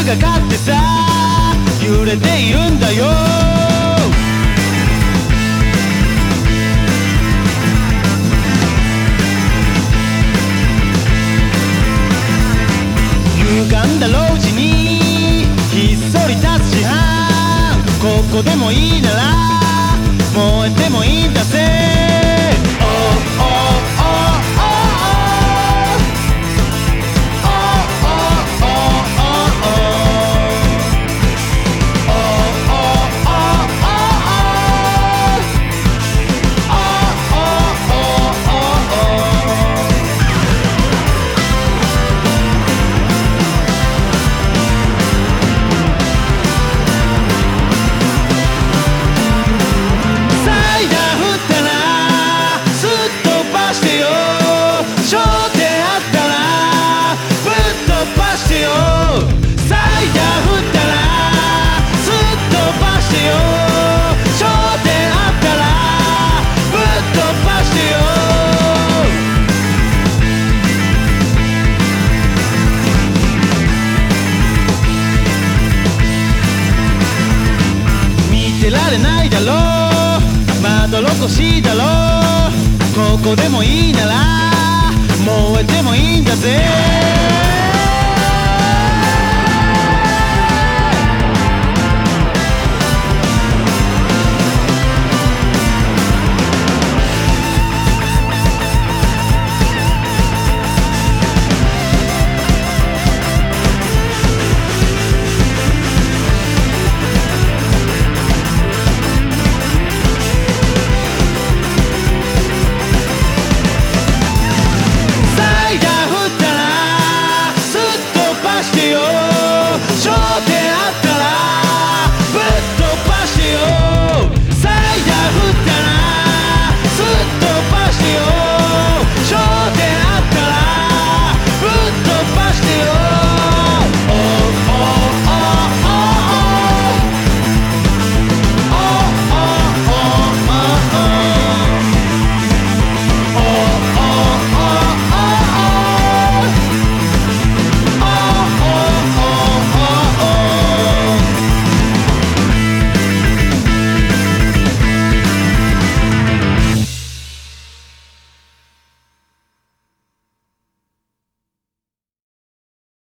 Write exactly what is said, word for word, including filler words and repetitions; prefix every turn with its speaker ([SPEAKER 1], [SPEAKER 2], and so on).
[SPEAKER 1] かかってさ揺れているんだよ。歪んだ路地にひっそり立つ自販、ここでもいいなら燃えてもいいんだぜ。見てられないだろう、まどろっこしいだろう、ここでもいいなら燃えてもいいんだぜ。